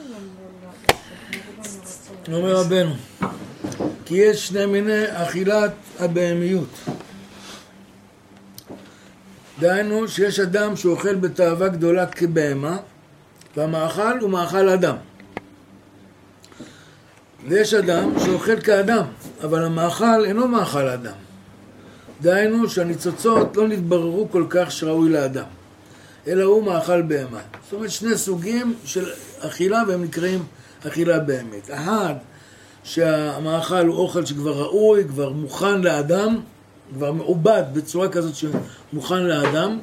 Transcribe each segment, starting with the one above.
אומר רבנו, כי יש שני מיני אכילת הבהמיות. דהיינו שיש אדם שאוכל בתאווה גדולה כבהמה, והמאכל הוא מאכל אדם. ויש אדם שאוכל כאדם, אבל המאכל אינו מאכל אדם. דהיינו שהניצוצות לא נתבררו כל כך שראוי לאדם, אלא הוא מאכל בהמה. זאת אומרת שני סוגים של אכילה והם נקראים אכילה בהמית. אחד, שהמאכל הוא אוכל שכבר ראוי, כבר מוכן לאדם, כבר מעובד בצורה כזאת שמוכן לאדם,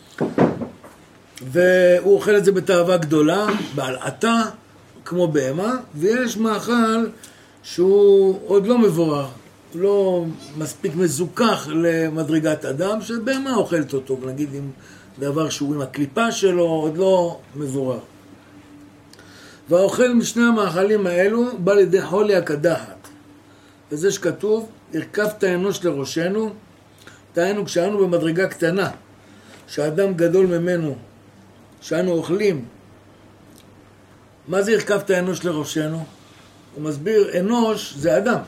והוא אוכל את זה בתאווה גדולה, בהלעטה, כמו בהמה, ויש מאכל שהוא עוד לא מבורר, לא מספיק מזוכח למדרגת אדם, שבהמה אוכלת אותו, נגיד עם דבר שהוא עם הקליפה שלו, עוד לא מבורר. והאוכל משני המאכלים האלו בא לידי חולי הקדחת. וזה שכתוב, הרכבת האנוש לראשנו, דהיינו כשאנו במדרגה קטנה, שהאדם גדול ממנו, שאנו אוכלים, מה זה הרכבת האנוש לראשנו? הוא מסביר, אנוש זה אדם.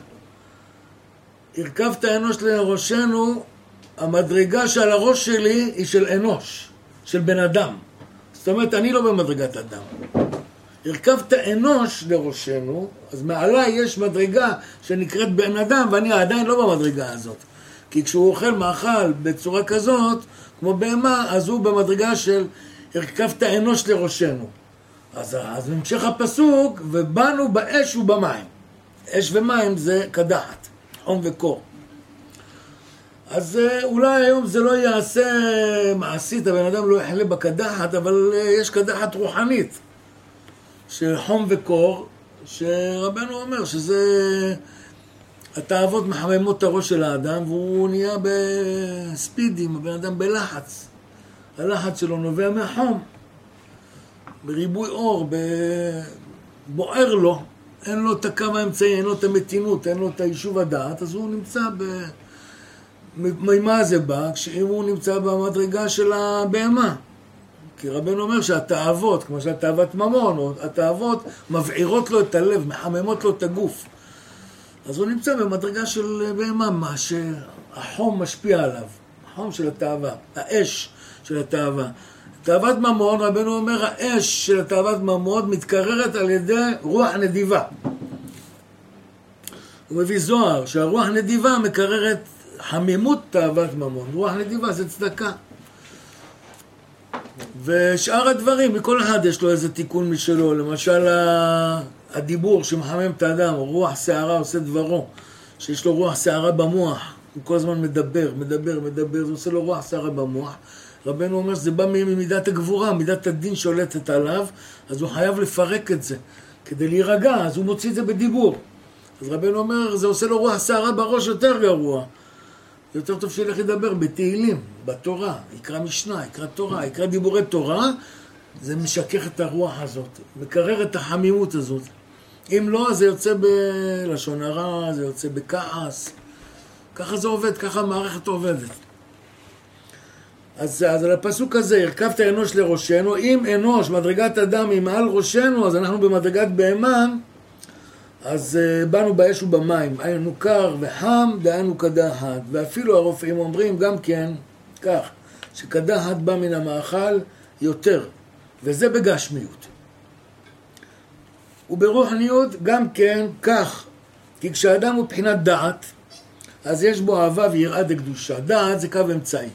הרכבת האנוש לראשנו, המדרגה שעל הראש שלי היא של אנוש, של בן אדם. זאת אומרת, אני לא במדרגת אדם. הרכבת אנוש לראשנו, אז מעלה יש מדרגה שנקראת בן אדם, ואני עדיין לא במדרגה הזאת. כי כשהוא אוכל מאכל בצורה כזאת, כמו בהמה, אז הוא במדרגה של הרכבת אנוש לראשנו. אז נמשך הפסוק, ובאנו באש ובמים. אש ומים זה קדחת, חום וקור. אז אולי היום זה לא יעשה מעשית, הבן אדם לא יחלה בקדחת, אבל יש קדחת רוחנית. של חום וקור, שרבנו אומר שזה התאוות מחממות את הראש של האדם, והוא נהיה בספידים, הבן אדם בלחץ. הלחץ שלו נובע מהחום, בריבוי אור, בוער לו, אין לו את הקו האמצעי, אין לו את המתינות, אין לו את היישוב הדעת, אז הוא נמצא ממה זה בא? כשאם הוא נמצא במדרגה של הבהמה. כי רבנו אומר שהתאוות, כמו שהתאוות ממון, או התאוות מבעירות לו את הלב, מחממות לו את הגוף. אז הוא נמצא במדרגה של בהמה, מה שהחום משפיע עליו, החום של התאווה, האש של התאווה. תאוות ממון, רבנו אומר, האש של התאוות ממון מתקררת על ידי רוח נדיבה. הוא מביא זוהר שהרוח נדיבה מקררת חמימות תאוות ממון. רוח נדיבה זה צדקה. ושאר הדברים, מכל אחד יש לו איזה תיקון משלו. למשל הדיבור שמחמם את האדם, רוח שערה עושה דברו, שיש לו רוח שערה במוח, הוא כל הזמן מדבר, זה עושה לו רוח שערה במוח. רבנו אומר שזה בא ממידת הגבורה, מידת הדין שולטת עליו, אז הוא חייב לפרק את זה כדי להירגע, אז הוא מוציא את זה בדיבור. אז רבנו אומר, זה עושה לו רוח שערה בראש יותר גרוע. זה יותר טוב שילך לדבר בתהילים, בתורה, יקרא משנה, יקרא תורה, יקרא דיבורי תורה, זה משכך את הרוח הזאת, מקרר את החמימות הזאת. אם לא, זה יוצא בלשון הרע, זה יוצא בכעס. ככה זה עובד, ככה המערכת עובדת. אז על הפסוק הזה, הרכבת אנוש לראשנו, אם אנוש, מדרגת אדם היא מעל ראשנו, אז אנחנו במדרגת בהמה, אז באנו באש ובמים, היינו קר וחם, דהיינו קדחת. ואפילו הרופאים אומרים גם כן, כך, שקדחת בא מן המאכל יותר, וזה בגשמיות. וברוחניות גם כן כך, כי כשאדם הוא בחינת דעת, אז יש בו אהבה ויראה דקדושה. דעת זה קו אמצעי.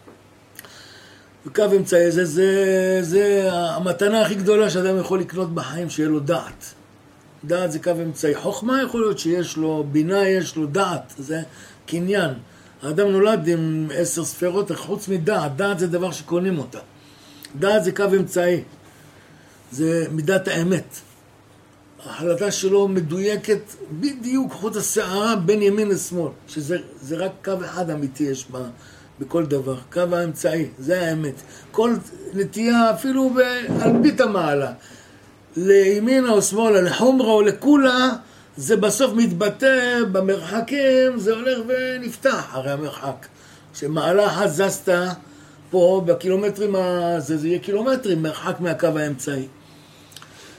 וקו אמצעי זה המתנה הכי גדולה שאדם יכול לקנות בחיים, שיהיה לו דעת. דעת זה קו אמצעי. חוכמה יכול להיות שיש לו, בינה יש לו, דעת, זה קניין. האדם נולד עם 10 ספירות, חוץ מדעת, דעת זה דבר שקונים אותה. דעת זה קו אמצעי. זה מידת האמת. ההחלטה שלו מדויקת בדיוק חוט השערה בין ימין לשמאל, שזה רק קו אחד אמיתי יש בכל דבר, קו האמצעי, זה האמת. כל נטייה אפילו באלפית המעלה, לימינה או שמאלה, לחומרה או לכולה, זה בסוף מתבטא במרחקים, זה הולך ונפתח הרי המרחק. כשמעלה אחת זזת פה בקילומטרים, זה יהיה קילומטרים מרחק מהקו האמצעי.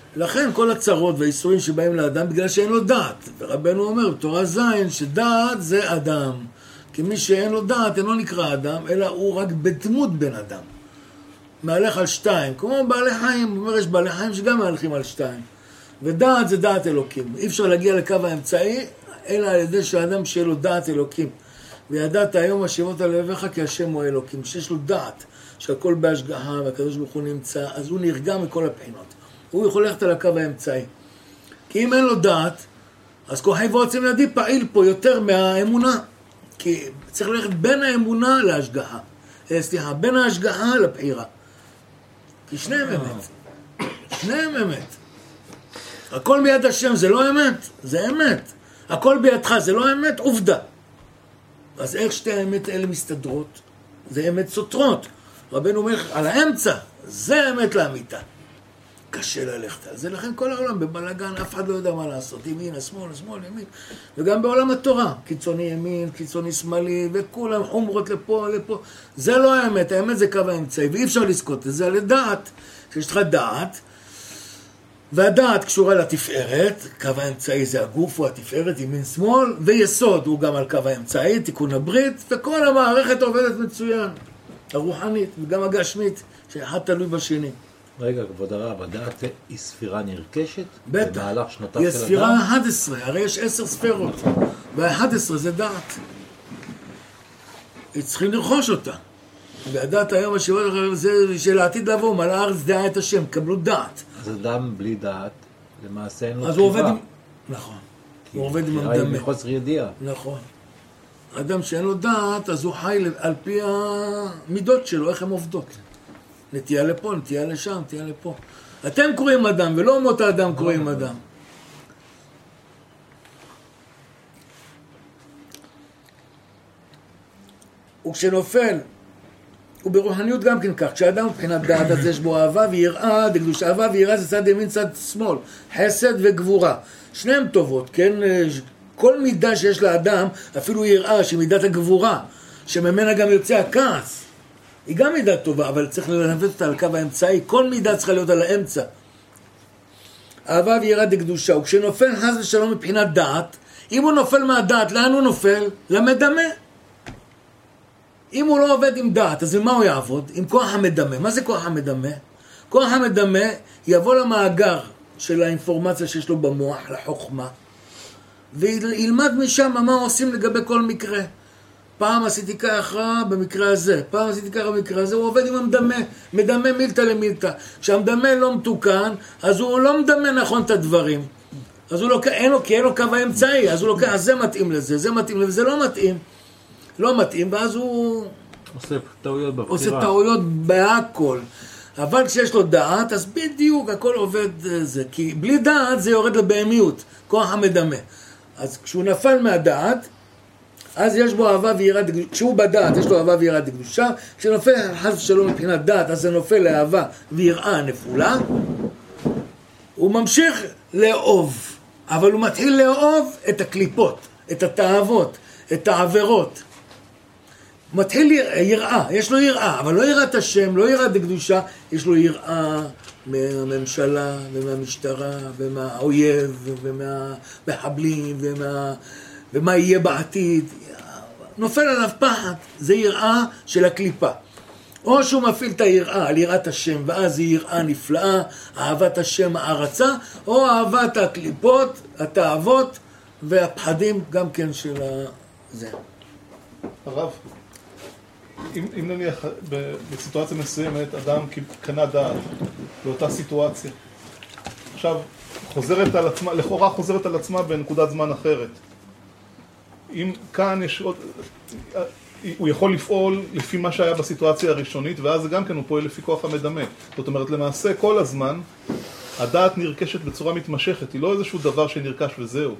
לכן כל הצרות והאיסורים שבאים לאדם בגלל שאין לו דעת. ורבנו אומר בתורה זין שדעת זה אדם. כי מי שאין לו דעת אינו נקרא אדם, אלא הוא רק בדמות בן אדם. מהלך על 2, כמו בעלי חיים. הוא אומר יש בעלי חיים שגם מהלכים על 2. ודעת זה דעת אלוקים. אי אפשר להגיע לקו האמצעי, אלא על ידי שהאדם שיהיה לו דעת אלוקים. וידעת היום השיבות על לבביך כי השם הוא אלוקים. שיש לו דעת, שהכל בהשגחה והקדוש ברוך הוא נמצא, אז הוא נרגע מכל הבחינות. הוא יכול ללכת על הקו האמצעי. כי אם אין לו דעת, אז כוחי ועוצם ידי פעיל פה יותר מהאמונה. כי צריך ללכת בין האמונה להשגחה. בין ההשגחה לבחירה. כי שניהם אמת. שניהם אמת. הכל ביד השם זה לא אמת, זה אמת. הכל בידך זה לא אמת, עובדה. אז איך שתי האמת האלה מסתדרות? זה אמת סותרות. רבנו אומר על האמצע, זה אמת לאמיתה. קשה ללכת על זה, לכן כל העולם בבלגן, אף אחד לא יודע מה לעשות, ימין, השמאל, השמאל, ימין. וגם בעולם התורה, קיצוני ימין, קיצוני שמאלי, וכולם חומרות לפה, לפה. זה לא האמת, האמת זה קו האמצעי, ואי אפשר לזכות את זה על הדעת. כשיש לך דעת, והדעת קשורה לתפארת, קו האמצעי זה הגוף או התפארת, ימין שמאל, ויסוד הוא גם על קו האמצעי, תיקון הברית, וכל המערכת עובדת מצוין. הרוחנית וגם הגשמית, שאחד תלוי בשני. רגע, כבוד הרב, הדעת היא ספירה נרכשת? בטח. במהלך שנותיו היא של ספירה אדם? 11, הרי יש 10 ספירות, וה-11 זה דעת. צריכים לרכוש אותה. והדעת היום השיבות זה של העתיד לבוא, מלא הארץ דעה את השם, קבלו דעת. אז אדם בלי דעת, למעשה אין לו אז הוא עובד תשובה. עם... נכון. הוא עובד עם בחירה היא המדמה. מחוסר ידיעה. נכון. אדם שאין לו דעת, אז הוא חי על פי המידות שלו, איך הן עובדות. נטייה לפה, נטייה לשם, נטייה לפה. אתם קוראים אדם, ולא אומות האדם קוראים אדם. וכשנופל, וברוחניות גם כן כך, כשאדם מבחינת דעת, אז יש בו אהבה ויראה, דקדוש אהבה ויראה זה צד ימין, צד שמאל, חסד וגבורה. שניהם טובות, כן? כל מידה שיש לאדם, אפילו יראה, שהיא מידת הגבורה, שממנה גם יוצא הכעס. היא גם מידה טובה, אבל צריך ללמד אותה על קו האמצעי. כל מידה צריכה להיות על האמצע. אהבה ויראה דקדושה. וכשנופל חס ושלום מבחינת דעת, אם הוא נופל מהדעת, לאן הוא נופל? למדמה. אם הוא לא עובד עם דעת, אז מה הוא יעבוד? עם כוח המדמה. מה זה כוח המדמה? כוח המדמה יבוא למאגר של האינפורמציה שיש לו במוח, לחוכמה, וילמד משם מה עושים לגבי כל מקרה. פעם עשיתי ככה במקרה הזה, פעם עשיתי ככה במקרה הזה, הוא עובד עם המדמה, מדמה מילתא למילתא. כשהמדמה לא מתוקן, אז הוא לא מדמה נכון את הדברים. אז הוא לוקח, אין לו קו האמצעי, אז הוא לוקח, אז זה מתאים לזה, זה מתאים לזה, זה לא מתאים. לא מתאים, ואז הוא עושה טעויות בבחירה. עושה טעויות בהכל. אבל כשיש לו דעת, אז בדיוק הכל עובד זה. כי בלי דעת זה יורד לבהמיות, כוח המדמה. אז כשהוא נפל מהדעת, אז יש בו אהבה ויראה דקדושה. כשהוא בדעת, יש לו אהבה ויראה דקדושה. כשנופל חס ושלום מבחינת דעת, אז זה נופל לאהבה ויראה נפולה. הוא ממשיך לאהוב, אבל הוא מתחיל לאהוב את הקליפות, את התאוות, את העבירות. הוא מתחיל יראה, יש לו יראה, אבל לא יראת השם, לא יראת דקדושה, יש לו יראה מהממשלה ומהמשטרה ומהאויב ומהמחבלים ומה יהיה בעתיד. נופל עליו פחד, זה יראה של הקליפה. או שהוא מפעיל את היראה על יראת השם, ואז היא יראה נפלאה, אהבת השם הערצה, או אהבת הקליפות, התאוות והפחדים גם כן של זה. הרב, אם נניח בסיטואציה מסוימת אדם קנה דעת באותה סיטואציה, עכשיו חוזרת על עצמה, לכאורה חוזרת על עצמה בנקודת זמן אחרת. אם כאן יש עוד, הוא יכול לפעול לפי מה שהיה בסיטואציה הראשונית, ואז גם כן הוא פועל לפי כוח המדמה. זאת אומרת, למעשה כל הזמן הדעת נרכשת בצורה מתמשכת, היא לא איזשהו דבר שנרכש וזהו.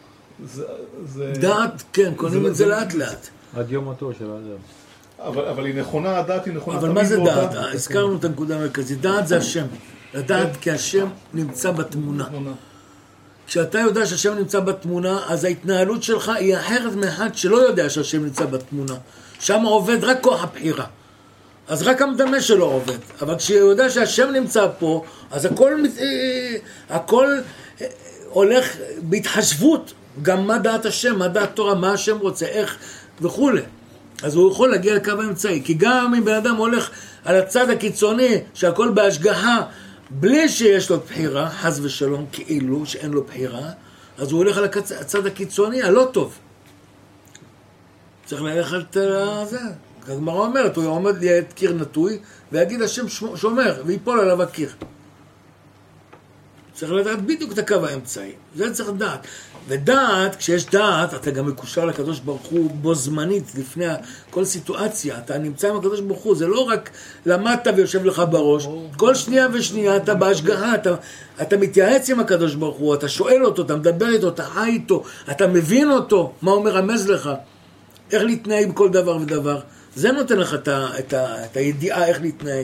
דעת, כן, קונים את זה לאט לאט. עד יום מותו של האדם. אבל היא נכונה, הדעת היא נכונה. אבל מה זה דעת? הזכרנו את הנקודה המרכזית. דעת זה השם. לדעת כי השם נמצא בתמונה. כשאתה יודע שהשם נמצא בתמונה, אז ההתנהלות שלך היא אחרת מאחד שלא יודע שהשם נמצא בתמונה. שם עובד רק כוח הבחירה. אז רק המדמה שלו עובד. אבל כשהוא יודע שהשם נמצא פה, אז הכל הולך בהתחשבות. גם מה דעת השם, מה דעת תורה, מה השם רוצה, איך וכו'. אז הוא יכול להגיע לקו האמצעי. כי גם אם בן אדם הולך על הצד הקיצוני, שהכל בהשגחה, בלי שיש לו בחירה, חס ושלום, כאילו שאין לו בחירה, אז הוא הולך על הצד הקיצוני, הלא טוב. צריך ללכת על זה. הגמרא אומרת, הוא עומד ליד קיר נטוי, ויגיד השם שומר, ויפול עליו הקיר. צריך לדעת בדיוק את הקו האמצעי. זה צריך לדעת. ודעת, כשיש דעת, אתה גם מקושר לקדוש ברוך הוא בו זמנית, לפני כל סיטואציה. אתה נמצא עם הקדוש ברוך הוא, זה לא רק למדת ויושב לך בראש. כל שנייה ושנייה אתה בהשגחה, אתה מתייעץ עם הקדוש ברוך הוא, אתה שואל אותו, אתה מדבר איתו, אתה חי איתו, אתה מבין אותו, מה הוא מרמז לך, איך להתנהג בכל דבר ודבר. זה נותן לך את הידיעה איך להתנהג.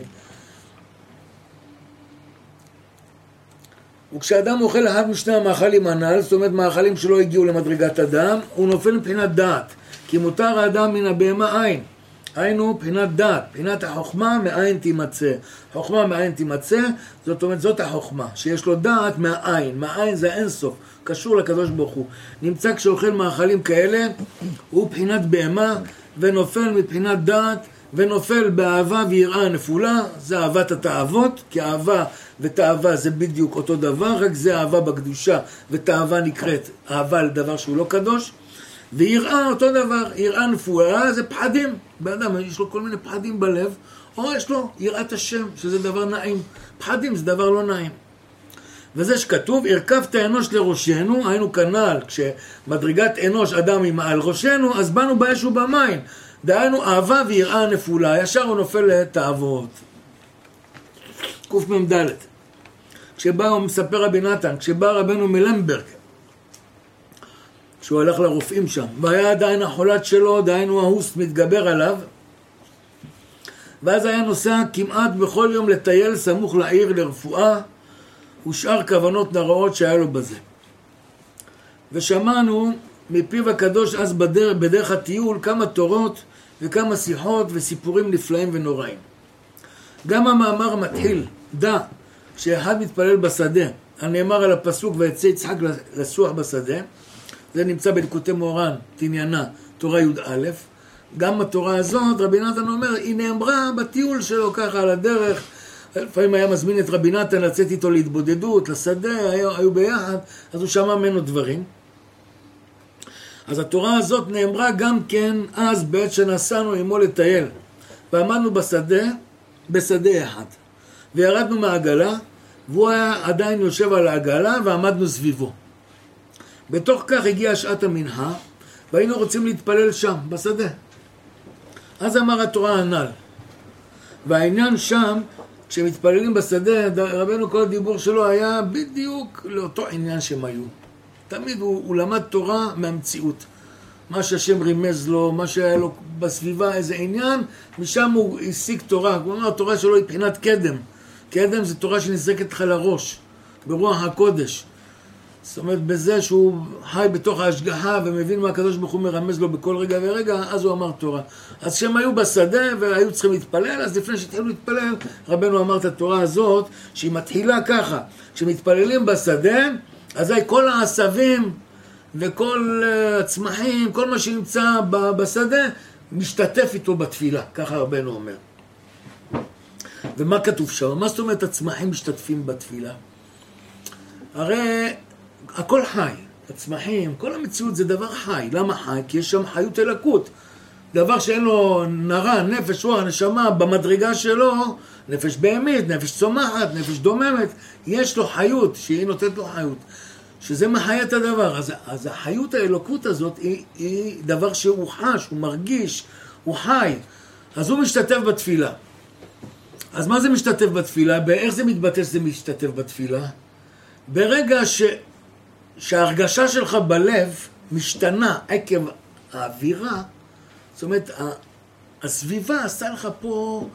וכשאדם אוכל אחד משני המאכלים הנ"ל, זאת אומרת מאכלים שלא הגיעו למדרגת אדם, הוא נופל מבחינת דעת. כי מותר האדם מן הבהמה עין. היינו בחינת דעת, בחינת החוכמה מאין תימצא. חוכמה מאין תימצא, זאת אומרת זאת החוכמה, שיש לו דעת מהעין. מהעין זה אינסוף, קשור לקדוש ברוך הוא. נמצא כשאוכל מאכלים כאלה, הוא בחינת בהמה ונופל מבחינת דעת, ונופל באהבה ויראה נפולה. זה אהבת התאוות, כי אהבה ותאווה זה בדיוק אותו דבר, רק זה אהבה בקדושה, ותאווה נקראת אהבה לדבר שהוא לא קדוש. ויראה אותו דבר, יראה נפולה זה פחדים. באדם יש לו כל מיני פחדים בלב, או יש לו יראת השם, שזה דבר נעים. פחדים זה דבר לא נעים. וזה שכתוב, הרכבת אנוש לראשנו, היינו כנ"ל, כשמדרגת אנוש אדם היא מעל ראשנו, אז באנו באש ובמים. דהיינו אהבה ויראה נפולה, ישר הוא נופל לתאוות. קמ"ד. כשבא, הוא מספר רבי נתן, כשבא רבנו מלמברג, כשהוא הלך לרופאים שם, והיה עדיין החולת שלו, דהיינו ההוס מתגבר עליו, ואז היה נוסע כמעט בכל יום לטייל סמוך לעיר לרפואה, ושאר כוונות נראות שהיה לו בזה. ושמענו מפיו הקדוש אז בדרך הטיול כמה תורות וכמה שיחות וסיפורים נפלאים ונוראים. גם המאמר מתחיל, דע, כשאחד מתפלל בשדה, הנאמר על הפסוק ויצא יצחק לסוח בשדה, זה נמצא בליקוטי מוהר"ן, תניינה, תורה י"א. גם התורה הזאת, רבי נתן אומר, היא נאמרה בטיול שלו ככה על הדרך. לפעמים היה מזמין את רבי נתן לצאת איתו להתבודדות, לשדה, היו ביחד, אז הוא שמע ממנו דברים. אז התורה הזאת נאמרה גם כן אז בעת שנסענו עמו לטייל. ועמדנו בשדה אחד. וירדנו מהעגלה, והוא היה עדיין יושב על העגלה ועמדנו סביבו. בתוך כך הגיעה שעת המנחה, והיינו רוצים להתפלל שם, בשדה. אז אמר התורה הנ"ל. והעניין שם, כשמתפללים בשדה, רבנו כל הדיבור שלו היה בדיוק לאותו עניין שהם היו. תמיד הוא למד תורה מהמציאות. מה שהשם רימז לו, מה שהיה לו בסביבה, איזה עניין, משם הוא השיג תורה. הוא אומר, התורה שלו היא בחינת קדם. קדם זה תורה שנזרקת לך לראש, ברוח הקודש. זאת אומרת, בזה שהוא חי בתוך ההשגחה ומבין מה הקדוש ברוך הוא מרמז לו בכל רגע ורגע, אז הוא אמר תורה. אז כשהם היו בשדה והיו צריכים להתפלל, אז לפני שהתחילו להתפלל, רבנו אמר את התורה הזאת, שהיא מתחילה ככה. כשמתפללים בשדה, אז כל העשבים וכל הצמחים, כל מה שנמצא בשדה, משתתף איתו בתפילה. ככה רבנו אומר. ומה כתוב שם? מה זאת אומרת הצמחים משתתפים בתפילה? הרי הכל חי, הצמחים, כל המציאות זה דבר חי. למה חי? כי יש שם חיות אלוקות. דבר שאין לו נראה, נפש, רוח, נשמה, במדרגה שלו, נפש בהמית, נפש צומחת, נפש דוממת, יש לו חיות, שהיא נותנת לו חיות. שזה מחיה את הדבר. אז החיות האלוקות הזאת היא דבר שהוא חש, הוא מרגיש, הוא חי. אז הוא משתתף בתפילה. אז מה זה משתתף בתפילה? באיך זה מתבטא שזה משתתף בתפילה? ברגע שההרגשה שלך בלב משתנה עקב האווירה, זאת אומרת, הסביבה עשה לך פה,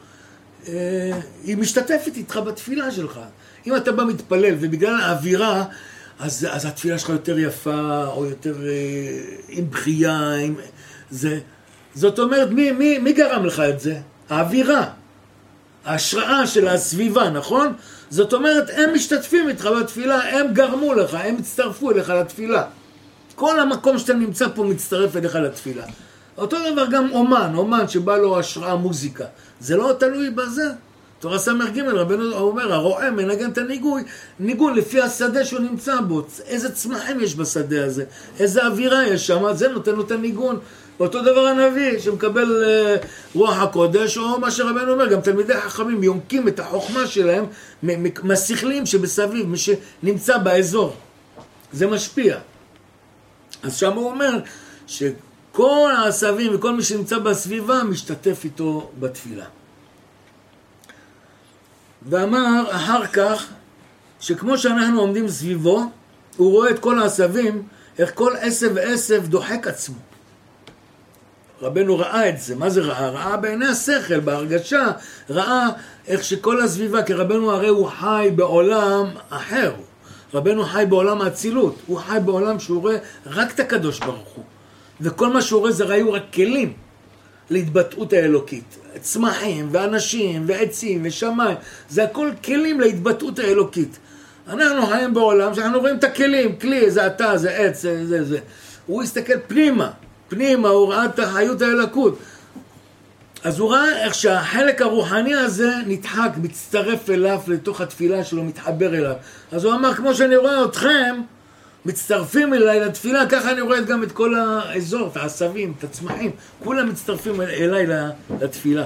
היא משתתפת איתך בתפילה שלך. אם אתה בא מתפלל ובגלל האווירה, אז התפילה שלך יותר יפה, או יותר עם בחייה, עם זה. זאת אומרת, מי גרם לך את זה? האווירה. ההשראה של הסביבה, נכון? זאת אומרת, הם משתתפים איתך בתפילה, הם גרמו לך, הם הצטרפו אליך לתפילה. כל המקום שאתה נמצא פה מצטרף אליך לתפילה. אותו דבר גם אומן שבא לו השראה מוזיקה. זה לא תלוי בזה. תורה סמך ג' רבנו אומר, הרועה מנגן את ניגון לפי השדה שהוא נמצא בו. איזה צמחים יש בשדה הזה, איזה אווירה יש שם, זה נותן לו את הניגון. אותו דבר הנביא שמקבל רוח הקודש, או מה שרבנו אומר, גם תלמידי חכמים יונקים את החוכמה שלהם מהשכלים שבסביב, מי שנמצא באזור. זה משפיע. אז שם הוא אומר שכל העשבים וכל מי שנמצא בסביבה משתתף איתו בתפילה. ואמר אחר כך שכמו שאנחנו עומדים סביבו, הוא רואה את כל העשבים, איך כל עשב ועשב דוחק עצמו. רבנו ראה את זה. מה זה ראה? ראה בעיני השכל, בהרגשה, ראה איך שכל הסביבה, כי רבנו הרי הוא חי בעולם אחר. רבנו חי בעולם האצילות, הוא חי בעולם שהוא רואה רק את הקדוש ברוך הוא. וכל מה שהוא רואה זה ראיו רק כלים להתבטאות האלוקית. צמחים ואנשים ועצים ושמיים, זה הכל כלים להתבטאות האלוקית. אנחנו חיים בעולם שאנחנו רואים את הכלים, כלי, זה אתה, זה עץ, זה. הוא הסתכל פנימה, הוא ראה את החיות האלוקות. אז הוא ראה איך שהחלק הרוחני הזה נדחק, מצטרף אליו לתוך התפילה שלו, מתחבר אליו. אז הוא אמר, כמו שאני רואה אתכם, מצטרפים אליי לתפילה, ככה אני רואה גם את כל האזור, את העשבים, את הצמחים, כולם מצטרפים אליי לתפילה.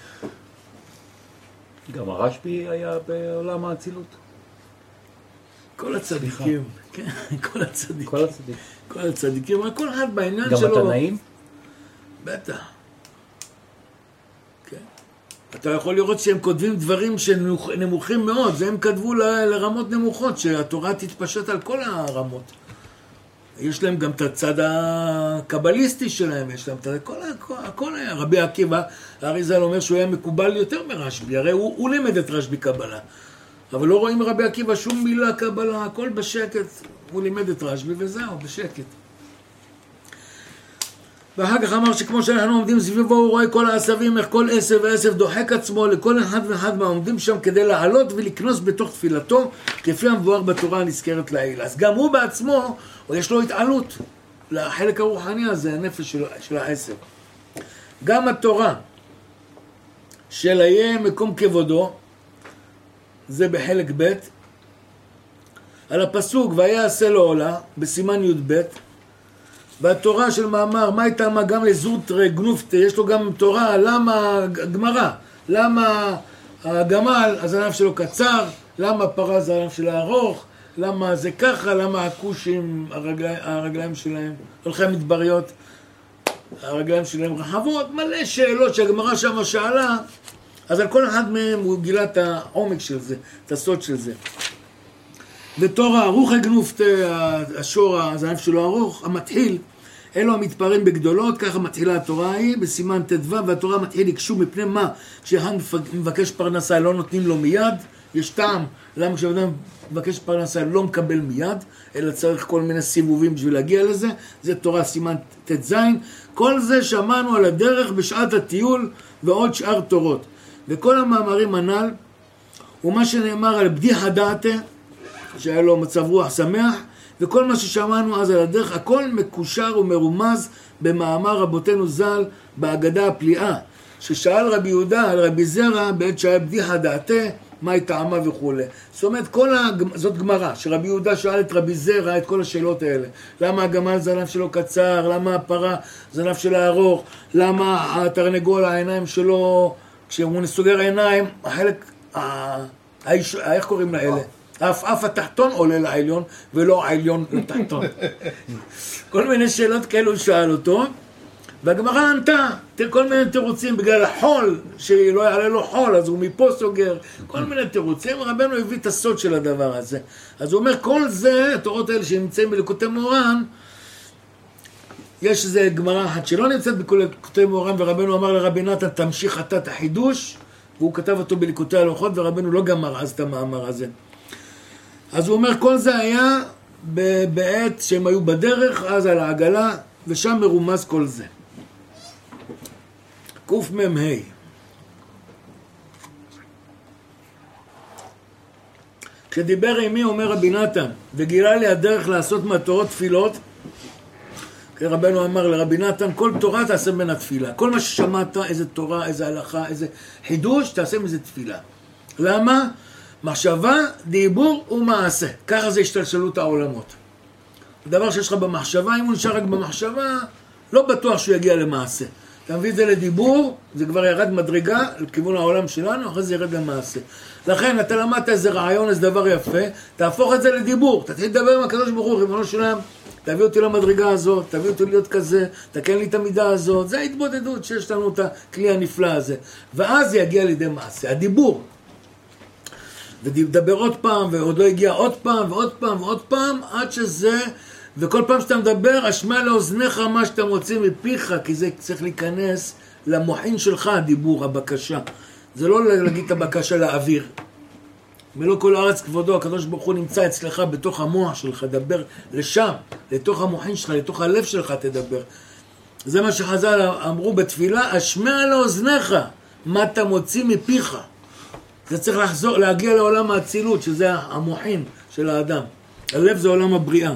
גם הרשב"י היה בעולם האצילות. כל הצדיקים, כן, כל הצדיקים. כל הצדיקים, כל אחד בעניין גם שלו. גם התנאים? בטח. כן. אתה יכול לראות שהם כותבים דברים שנמוכים מאוד, זה הם כתבו לרמות נמוכות, שהתורה תתפשט על כל הרמות. יש להם גם את הצד הקבליסטי שלהם, יש להם את הכל היה. רבי עקיבא, האריז"ל אומר שהוא היה מקובל יותר מרשב"י, הרי הוא לימד את רשב"י קבלה. אבל לא רואים רבי עקיבא שום מילה קבלה, הכל בשקט, הוא לימד את רשב"י וזהו, בשקט. ואחר כך אמר שכמו שאנחנו עומדים סביבו, הוא רואה כל העשבים, איך כל עשב ועשב דוחק עצמו לכל אחד ואחד מהעומדים שם כדי לעלות ולכנוס בתוך תפילתו, כפי המבואר בתורה הנזכרת לעיל. אז גם הוא בעצמו, יש לו התעלות לחלק הרוחני הזה, הנפש של העשב. גם התורה של היה מקום כבודו, זה בחלק ב', על הפסוק ויעשה לו עולה, בסימן י"ב, והתורה של מאמר, מה הייתה מה גם לזוטרי גנופתי, יש לו גם תורה, למה גמרא, למה הגמל, הזנב שלו קצר, למה פרה הזנב שלו ארוך, למה זה ככה, למה הכושים, הרגליים שלהם, הולכי המדבריות, הרגליים שלהם רחבות, מלא שאלות שהגמרא שם שאלה, אז על כל אחד מהם הוא גילה את העומק של זה, את הסוד של זה. ותורה, רוחי גנופתי, השור, הזנב שלו ארוך, המתחיל, אלו המתפארים בגדולות, ככה מתחילה התורה ההיא, בסימן ט"ו, והתורה מתחיל לקשו מפני מה? כשאחד מבקש פרנסה לא נותנים לו מיד, יש טעם, למה כשאדם מבקש פרנסה לא מקבל מיד, אלא צריך כל מיני סיבובים בשביל להגיע לזה, זה תורה סימן ט"ז, כל זה שמענו על הדרך בשעת הטיול ועוד שאר תורות. וכל המאמרים הנ"ל, ומה שנאמר על בדיחא דעתה, שהיה לו מצב רוח שמח, וכל מה ששמענו אז על הדרך, הכל מקושר ומרומז במאמר רבותינו ז"ל בהגדה הפליאה, ששאל רבי יהודה על רבי זרע בעת שהיה בדיחא דעתה, מה היא טעמה וכו'. זאת אומרת, זאת גמרא, שרבי יהודה שאל את רבי זרע את כל השאלות האלה. למה הגמל זנב שלו קצר, למה הפרה זנב שלה ארוך, למה התרנגול העיניים שלו, כשהוא סוגר עיניים, החלק, איך קוראים לאלה? האף התחתון עולה לעליון, ולא העליון לתחתון. כל מיני שאלות כאלו שאל אותו, והגמרא ענתה, כל מיני תירוצים, בגלל החול, שלא יעלה לו חול, אז הוא מפה סוגר, כל מיני תירוצים, רבנו הביא את הסוד של הדבר הזה. אז הוא אומר, כל זה, התורות האלה שנמצאים בליקוטי מוהר"ן, יש איזה גמרא אחת שלא נמצאת בליקוטי מוהר"ן, ורבנו אמר לרבי נתן, תמשיך אתה את החידוש, והוא כתב אותו בליקוטי הלוחות, ורבנו לא גמר אז את המאמר הזה. אז הוא אומר, כל זה היה בעת שהם היו בדרך, אז על העגלה, ושם מרומז כל זה. קמ"ה. כשדיבר עמי, אומר רבי נתן, וגילה לי הדרך לעשות מהתורות תפילות, כי רבנו אמר לרבי נתן, כל תורה תעשה מן התפילה. כל מה ששמעת, איזה תורה, איזה הלכה, איזה חידוש, תעשה מזה תפילה. למה? מחשבה, דיבור ומעשה. ככה זה השתלשלות העולמות. הדבר שיש לך במחשבה, אם הוא נשאר רק במחשבה, לא בטוח שהוא יגיע למעשה. אתה מביא את זה לדיבור, זה כבר ירד מדרגה לכיוון העולם שלנו, אחרי זה ירד למעשה. לכן, אתה למדת איזה רעיון, איזה דבר יפה, תהפוך את זה לדיבור. תתחיל לדבר עם הקדוש ברוך הוא, ריבונו של עולם, תביא אותי למדרגה הזאת, תביא אותי להיות כזה, תקן לי את המידה הזאת. זה ההתבודדות שיש לנו את הכלי הנפלא הזה. ואז זה יגיע לידי מעשה, הדיבור. ודבר עוד פעם, ועוד לא הגיע עוד פעם, ועוד פעם, ועוד פעם, עד שזה, וכל פעם שאתה מדבר, השמע לאוזניך מה שאתה מוציא מפיך, כי זה צריך להיכנס למוחין שלך, הדיבור, הבקשה. זה לא להגיד את הבקשה לאוויר. מלא כל הארץ כבודו, הקדוש ברוך הוא נמצא אצלך בתוך המוח שלך, דבר לשם, לתוך המוחין שלך, לתוך הלב שלך תדבר. זה מה שחז"ל אמרו בתפילה, השמע לאוזניך מה אתה מוציא מפיך. זה צריך לחזור, להגיע לעולם האצילות, שזה המוחין של האדם. הלב זה עולם הבריאה.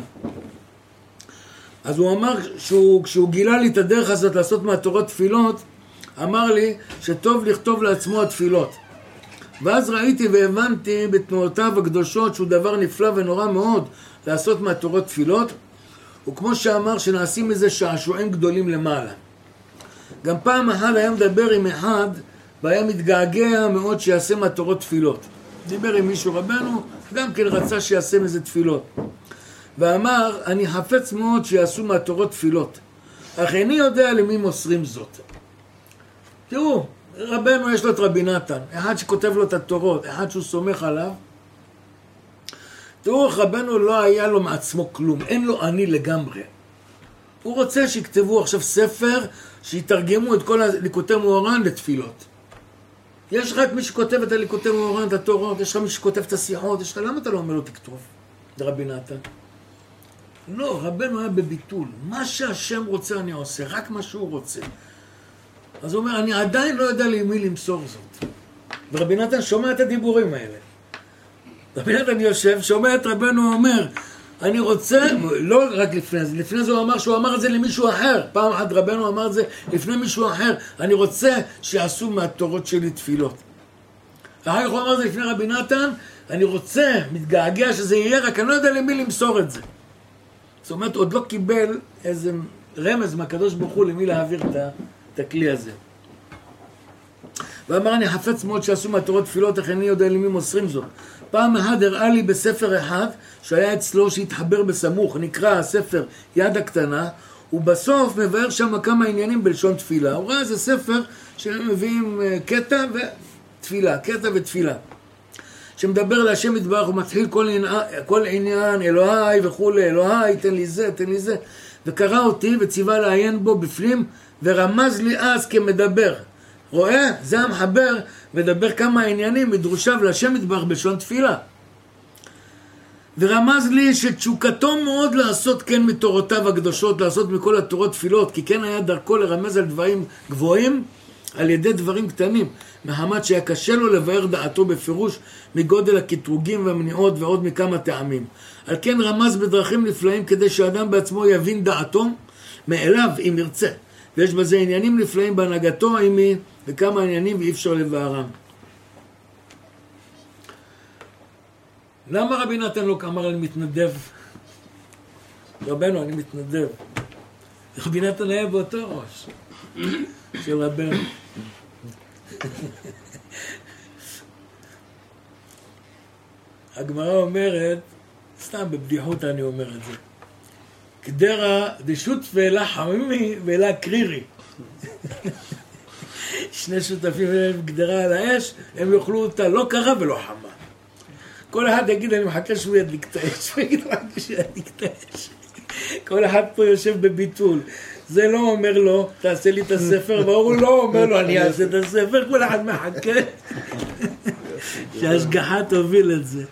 אז הוא אמר, כשהוא גילה לי את הדרך הזאת לעשות מהתורות תפילות, אמר לי שטוב לכתוב לעצמו התפילות. ואז ראיתי והבנתי בתנועותיו הקדושות שהוא דבר נפלא ונורא מאוד לעשות מהתורות תפילות, וכמו שאמר שנעשים מזה שעשועים גדולים למעלה. גם פעם אחת היה מדבר עם אחד והיה מתגעגע מאוד שיעשה מהתורות תפילות. דיבר עם מישהו רבנו, גם כן רצה שיעשה מזה תפילות. ואמר, אני חפץ מאוד שיעשו מהתורות תפילות, אך איני יודע למי מוסרים זאת. תראו, רבנו יש לו את רבי נתן, אחד שכותב לו את התורות, אחד שהוא סומך עליו. תראו, רבנו לא היה לו מעצמו כלום, אין לו אני לגמרי. הוא רוצה שיכתבו עכשיו ספר, שיתרגמו את כל הליקוטי מוהר"ן לתפילות. יש לך את מי שכותב את הליקוטי מוהר"ן, את התורות, יש לך מי שכותב את השיחות, יש לך, למה אתה לא אומר לו תכתוב? זה רבי נתן. לא, רבנו היה בביטול. מה שהשם רוצה אני עושה, רק מה שהוא רוצה. אז הוא אומר, אני עדיין לא יודע למי למסור זאת. ורבי נתן שומע את הדיבורים האלה. רבי נתן יושב, שומע את רבנו אומר, אני רוצה, לא רק לפני זה, לפני זה הוא אמר שהוא אמר את זה למישהו אחר. פעם אחת רבנו אמר את זה לפני מישהו אחר, אני רוצה שיעשו מהתורות שלי תפילות. אחר כך הוא אמר את זה לפני רבי נתן, אני רוצה, מתגעגע שזה יהיה, רק אני לא יודע למי למסור את זה. זאת אומרת, עוד לא קיבל איזה רמז מהקדוש ברוך הוא למי להעביר את הכלי הזה. ואמר, אני חפץ מאוד שעשו מהתורות תפילות, אך אני יודע למי מוסרים זאת. פעם אחת הראה לי בספר אחד, שהיה אצלו שהתחבר בסמוך, נקרא הספר יד הקטנה, ובסוף מבאר שם כמה עניינים בלשון תפילה. הוא ראה איזה ספר שהם מביאים קטע ותפילה, קטע ותפילה. שמדבר להשם יתברך, הוא מתחיל כל עניין, אלוהי וכולי, אלוהי, תן לי זה, תן לי זה. וקרא אותי וציווה לעיין בו בפנים, ורמז לי אז כמדבר. רואה? זה המחבר, ודבר כמה עניינים מדרושיו להשם יתברך בלשון תפילה. ורמז לי שתשוקתו מאוד לעשות כן מתורותיו הקדושות, לעשות מכל התורות תפילות, כי כן היה דרכו לרמז על דברים גבוהים, על ידי דברים קטנים, מחמת שהיה קשה לו לבאר דעתו בפירוש מגודל הקטרוגים והמניעות ועוד מכמה טעמים. על כן רמז בדרכים נפלאים כדי שאדם בעצמו יבין דעתו מאליו אם ירצה. ויש בזה עניינים נפלאים בהנהגתו עימי וכמה עניינים ואי אפשר לבארם. למה רבי נתן לא אמר אני מתנדב? רבנו, אני מתנדב. רבי נתן היה באותו ראש של רבנו. הגמרא אומרת, סתם בבדיחות אני אומר את זה, קדרה דשות ואלה חמימי ואלה קרירי. שני שותפים אליהם קדרה על האש, הם יאכלו אותה לא קרה ולא חמה. כל אחד יגיד, אני מחכה שהוא ידליק את האש, הוא יגיד, אני מחכה שהוא ידליק את האש. כל אחד פה יושב בביטול. זה לא אומר לו, תעשה לי את הספר, והוא לא אומר לו, אני אעשה את הספר, כל אחד מחכה. שההשגחה תוביל את זה.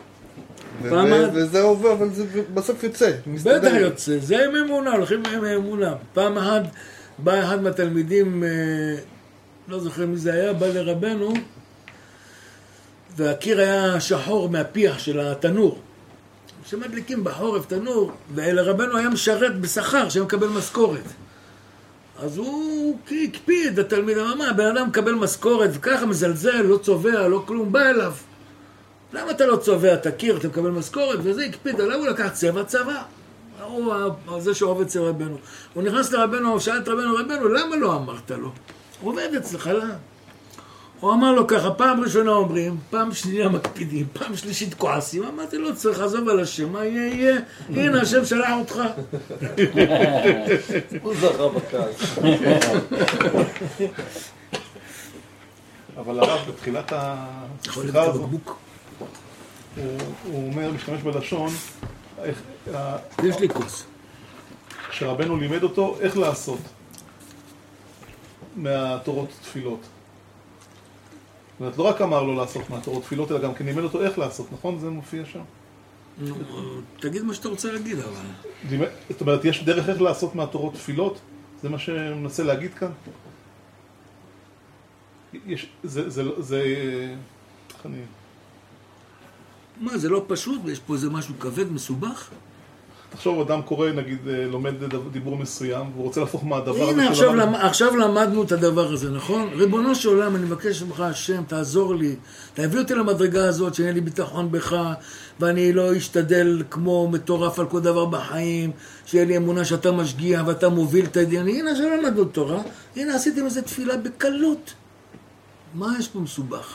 וזה עובר, אבל זה בסוף יוצא. בטח יוצא, זה עם אמונה, הולכים עם אמונה. פעם אחת, בא אחד מהתלמידים, לא זוכר מי זה היה, בא לרבנו, והקיר היה שחור מהפיח של התנור. שמדליקים בחורף תנור, ולרבנו היה משרת בשכר, שהיה מקבל משכורת. אז הוא הקפיד, התלמיד אמר, בן אדם מקבל משכורת, וככה מזלזל, לא צובע, לא כלום, בא אליו. למה אתה לא צובע את הקיר, אתה מקבל משכורת? וזה הקפיד עליו, הוא לקח צבע. הוא זה שעובד אצל רבנו. הוא נכנס לרבנו, שאל את רבנו, למה לא אמרת לו? הוא עובד אצלך, למה? הוא אמר לו ככה, פעם ראשונה אומרים, פעם שנייה מקפידים, פעם שלישית כועסים. אמרתי לו, צריך לעזוב על השם, מה יהיה? הנה, השם שלח אותך. הוא זכה בכעס. אבל הרב, בתחילת השיחה הזו, הוא אומר, משתמש בלשון, יש לי כוס. שרבנו לימד אותו איך לעשות מהתורות תפילות. זאת אומרת, לא רק אמר לו לעשות מהתורות תפילות, אלא גם כן לימד אותו איך לעשות, נכון? זה מופיע שם? תגיד מה שאתה רוצה להגיד, אבל... זאת אומרת, יש דרך איך לעשות מהתורות תפילות? זה מה שמנסה להגיד כאן? זה... איך אני... מה, זה לא פשוט? יש פה איזה משהו כבד, מסובך? תחשוב, אדם קורא, נגיד, לומד דיבור מסוים, והוא רוצה להפוך מהדבר הזה. הנה, עכשיו למדנו את הדבר הזה, נכון? ריבונו של עולם, אני מבקש ממך, השם, תעזור לי. תביא אותי למדרגה הזאת, שיהיה לי ביטחון בך, ואני לא אשתדל כמו מטורף על כל דבר בחיים, שיהיה לי אמונה שאתה משגיע ואתה מוביל את העניין. הנה, עכשיו למדנו תורה. הנה, עשיתם איזו תפילה בקלות. מה יש פה מסובך?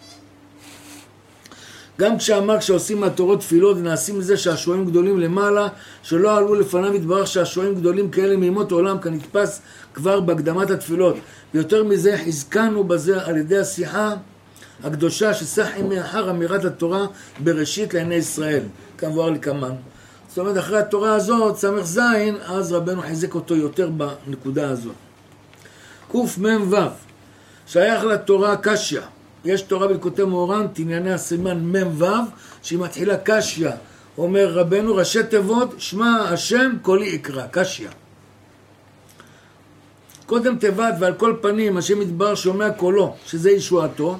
גם כשאמר כשעושים מהתורות תפילות ונעשים לזה שהשוערים גדולים למעלה, שלא עלו לפניו יתברך שהשוערים גדולים כאלה מימות העולם כנתפס כבר בהקדמת התפילות. ויותר מזה חזקנו בזה על ידי השיחה הקדושה שסחים מאחר אמירת התורה בראשית לעיני ישראל. כמובן לקמן. זאת אומרת, אחרי התורה הזאת, סמך זין, אז רבנו חיזק אותו יותר בנקודה הזאת. קמ"ו, שייך לתורה קשיא. יש תורה בליקוטי מוהר"ן, ענייני הסימן מ"ו, שהיא מתחילה קשיא. אומר רבנו, ראשי תיבות, שמע השם קולי אקרא, קשיא. קודם תיבת ועל כל פנים, השם ידבר שומע קולו, שזה ישועתו.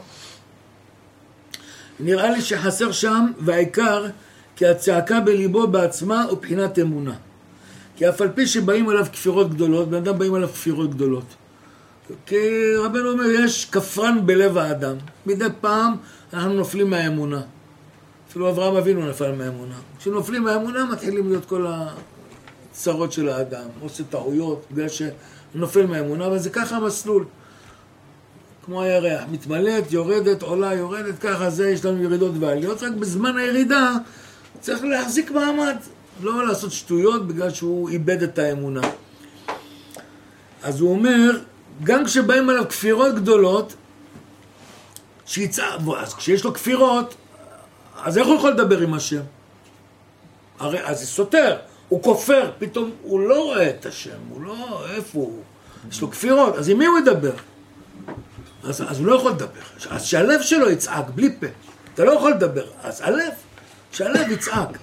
נראה לי שחסר שם, והעיקר, כי הצעקה בליבו בעצמה הוא בחינת אמונה. כי אף על פי שבאים עליו כפירות גדולות, בן אדם באים עליו כפירות גדולות. כי רבנו אומר, יש כפרן בלב האדם. מדי פעם אנחנו נופלים מהאמונה. אפילו אברהם אבינו נפל מהאמונה. כשנופלים מהאמונה מתחילים להיות כל הצרות של האדם. עושה טעויות בגלל שנופל מהאמונה, אבל זה ככה המסלול. כמו הירח, מתמלאת, יורדת, עולה, יורדת, ככה זה, יש לנו ירידות ועליות. רק בזמן הירידה צריך להחזיק מעמד. לא לעשות שטויות בגלל שהוא איבד את האמונה. אז הוא אומר, גם כשבאים עליו כפירות גדולות, אז כשיש לו כפירות, אז איך הוא יכול לדבר עם השם? הרי אז זה סותר, הוא כופר, פתאום הוא לא רואה את השם, הוא לא, איפה הוא? יש לו כפירות, אז עם מי הוא ידבר? אז הוא לא יכול לדבר. אז שהלב שלו יצעק, בלי פה. אתה לא יכול לדבר, אז שהלב יצעק.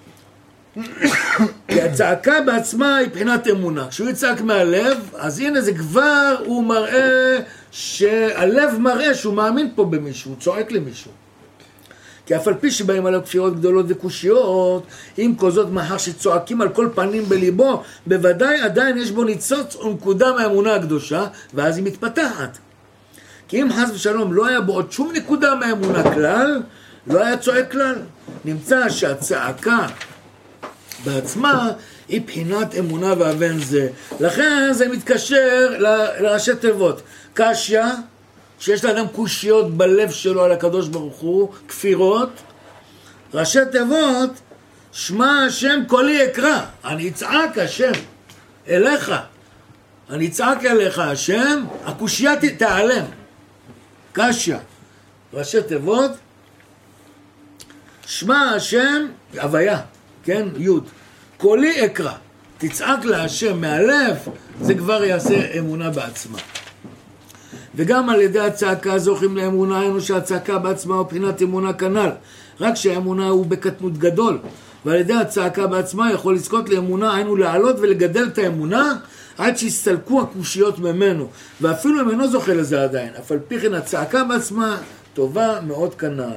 כי הצעקה בעצמה היא בחינת אמונה. כשהוא יצעק מהלב, אז הנה זה כבר, הוא מראה שהלב מראה שהוא מאמין פה במישהו, הוא צועק למישהו. כי אף על פי שבאים עליו כפירות גדולות וקושיות, עם כל זאת מאחר שצועקים על כל פנים בליבו, בוודאי עדיין יש בו ניצוץ ונקודה מהאמונה הקדושה, ואז היא מתפתחת. כי אם חס ושלום לא היה בו עוד שום נקודה מהאמונה כלל, לא היה צועק כלל. נמצא שהצעקה בעצמה היא בחינת אמונה ואבן זה. לכן זה מתקשר לראשי תיבות. קשיא, שיש לאדם קושיות בלב שלו על הקדוש ברוך הוא, כפירות. ראשי תיבות, שמע השם קולי אקרא. אני אצעק השם אליך. אני אצעק אליך השם, הקושיה תיעלם. קשיא. ראשי תיבות, שמע השם, הוויה. כן, יוד. קולי אקרא. תצעק להשם מהלב, זה כבר יעשה אמונה בעצמה. וגם על ידי הצעקה זוכים לאמונה, היינו שהצעקה בעצמה הוא בחינת אמונה כנ"ל. רק שהאמונה הוא בקטנות גדול. ועל ידי הצעקה בעצמה יכול לזכות לאמונה, היינו לעלות ולגדל את האמונה, עד שיסתלקו הקושיות ממנו. ואפילו אם אינו זוכה לזה עדיין. אף על פי כן הצעקה בעצמה טובה מאוד כנעל.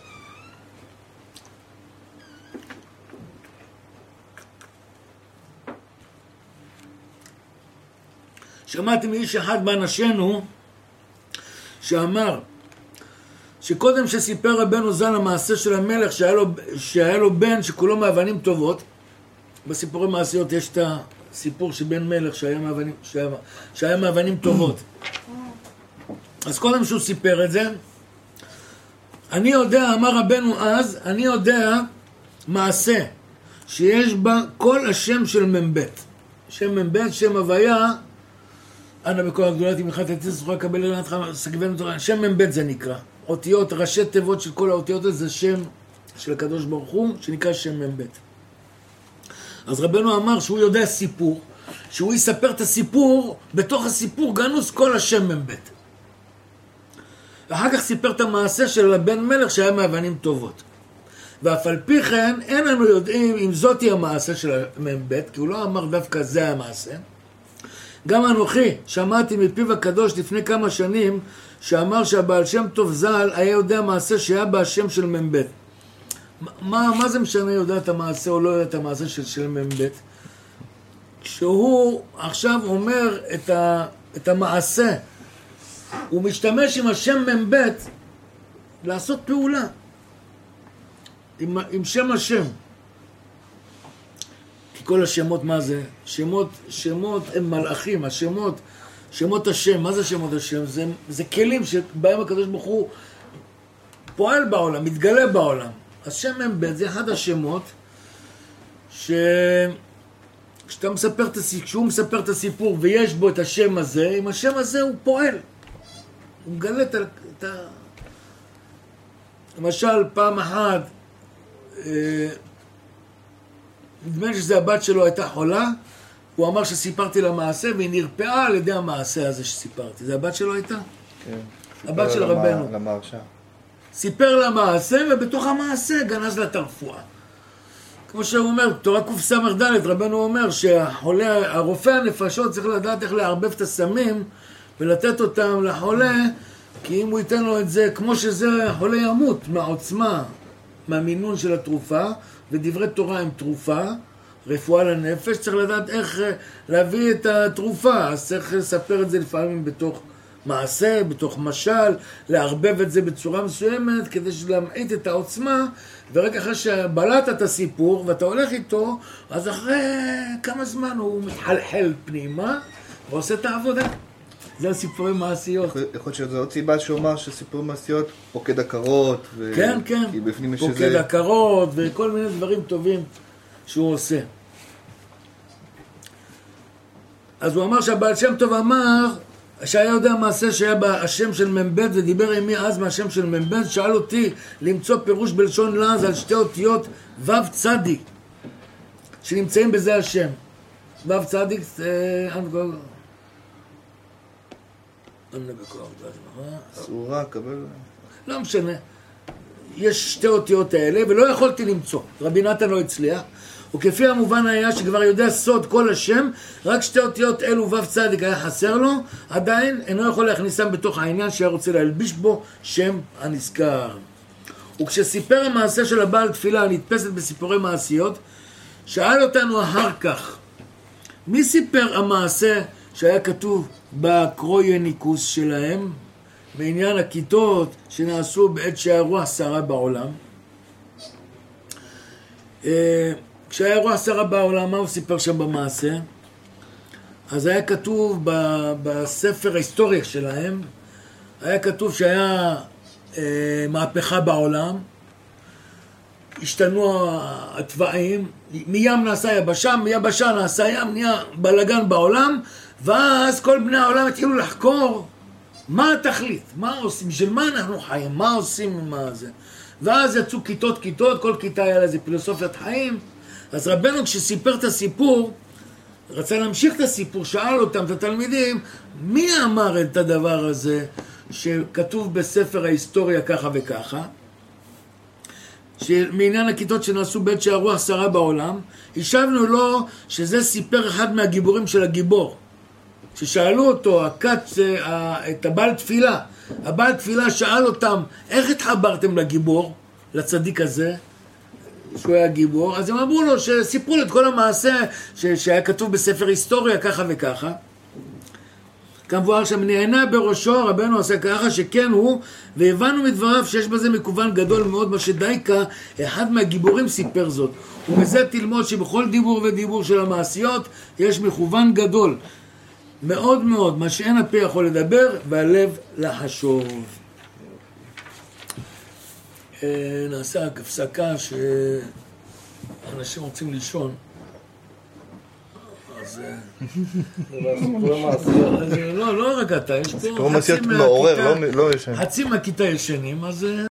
שמעתי מאיש אחד באנשינו שאמר שקודם שסיפר רבנו ז"ל המעשה של המלך שהיה לו בן שכולו מאבנים טובות, בסיפורי מעשיות יש את הסיפור שבן מלך שהיה מאבנים טובות. אז קודם שהוא סיפר את זה, אני יודע, אמר רבנו אז, אני יודע מעשה שיש בה כל השם של מבית. שם מבית, שם הוויה, אנא בכל הגדולת אם אחד תתיס זכורה קבל אלנתך סגבנו תורה. שם מבית זה נקרא. אותיות, ראשי תיבות של כל האותיות זה שם של הקדוש ברוך הוא, שנקרא שם מבית. אז רבנו אמר שהוא יודע סיפור, שהוא יספר את הסיפור, בתוך הסיפור גנוס כל השם מבית. ואחר כך סיפר את המעשה של הבן מלך שהיה מאבנים טובות. ואף על פי כן, אין לנו יודעים אם זאת היא המעשה של מבית, כי הוא לא אמר דווקא זה המעשה. גם אנוכי שמעתי מפיו הקדוש לפני כמה שנים, שאמר שהבעל שם טוב ז"ל היה יודע מעשה שהיה בהשם של מבית. מה זה משנה יודע את המעשה או לא יודע את המעשה של מבית? כשהוא עכשיו אומר את המעשה, הוא משתמש עם השם מבית לעשות פעולה. עם שם השם. כי כל השמות מה זה? שמות הם מלאכים, שמות השם. מה זה שמות השם? זה כלים שבהם הקדוש ברוך הוא פועל בעולם, מתגלה בעולם. אז שם מבית זה אחד השמות כשהוא מספר את הסיפור ויש בו את השם הזה, עם השם הזה הוא פועל. הוא מגלה את למשל, פעם אחת, נדמה לי שזה הבת שלו הייתה חולה, הוא אמר שסיפרתי לה מעשה והיא נרפאה על ידי המעשה הזה שסיפרתי. זה הבת שלו הייתה? כן. הבת של רבנו. למרשה. סיפר לה מעשה ובתוך המעשה גנז לה את הרפואה. כמו שהוא אומר, תורה קס"ד, רבנו אומר שהחולה, הרופא הנפשות צריך לדעת איך לערבב את הסמים ולתת אותם לחולה, כי אם הוא ייתן לו את זה, כמו שזה, החולה ימות מהעוצמה, מהמינון של התרופה, ודברי תורה הם תרופה, רפואה לנפש, צריך לדעת איך להביא את התרופה, אז צריך לספר את זה לפעמים בתוך מעשה, בתוך משל, לערבב את זה בצורה מסוימת, כדי להמעיט את העוצמה, ורק אחרי שבלעת את הסיפור, ואתה הולך איתו, אז אחרי כמה זמן הוא מתחלחל פנימה, ועושה את העבודה. זה הסיפורי מעשיות. יכול להיות שזו עוד סיבה שאומר שסיפורי מעשיות פוקד עקרות. כן, כן. כי בפנים יש פוקד עקרות וכל מיני דברים טובים שהוא עושה. אז הוא אמר שהבעל שם טוב אמר שהיה יודע מעשה שהיה בהשם של מבית ודיבר עמי אז מהשם של מבית, שאל אותי למצוא פירוש בלשון לעז על שתי אותיות ו' צדיק שנמצאים בזה השם. ו' צדיק צורה, קבל. לא משנה. יש שתי אותיות האלה, ולא יכולתי למצוא. רבי נתן לא הצליח. וכפי המובן היה שכבר יודע סוד כל השם, רק שתי אותיות אלו ו' צדיק היה חסר לו, עדיין אינו יכול להכניסם בתוך העניין שהיה רוצה להלביש בו שם הנזכר. וכשסיפר המעשה של הבעל תפילה הנתפסת בסיפורי מעשיות, שאל אותנו אחר כך, מי סיפר המעשה שהיה כתוב בקרויניקוס שלהם, בעניין הכיתות שנעשו בעת שהרוח סערה בעולם? כשהיה רוח סערה בעולם, מה הוא סיפר שם במעשה? אז היה כתוב בספר ההיסטוריה שלהם, היה כתוב שהיה מהפכה בעולם, השתנו הטבעים, מים נעשה יבשה, מיבשה נעשה ים, נהיה בלגן בעולם, ואז כל בני העולם התחילו לחקור מה התכלית, מה עושים, בשביל מה אנחנו חיים, מה עושים עם זה. ואז יצאו כיתות, כל כיתה היה לזה פילוסופיית חיים. אז רבנו כשסיפר את הסיפור, רצה להמשיך את הסיפור, שאל אותם, את התלמידים, מי אמר את הדבר הזה שכתוב בספר ההיסטוריה ככה וככה, מעניין הכיתות שנעשו בעת שהרוח סערה בעולם, השבנו לו שזה סיפר אחד מהגיבורים של הגיבור. ששאלו אותו, את הבעל תפילה, הבעל תפילה שאל אותם, איך התחברתם לגיבור, לצדיק הזה, שהוא היה גיבור? אז הם אמרו לו שסיפרו לו את כל המעשה שהיה כתוב בספר היסטוריה, ככה וככה. כמובן שם נענה בראשו, רבנו עשה ככה שכן הוא, והבנו מדבריו שיש בזה מקוון גדול מאוד, מה שדייקה, אחד מהגיבורים סיפר זאת. ומזה תלמוד שבכל דיבור ודיבור של המעשיות יש מכוון גדול. מאוד מאוד, מה שאין הפה יכול לדבר והלב לחשוב. נעשה הפסקה שאנשים רוצים לישון. אז... לא רק אתה, יש פה סיפור מעשיות מעורר, לא ישן. חצי מהכיתה ישנים, אז...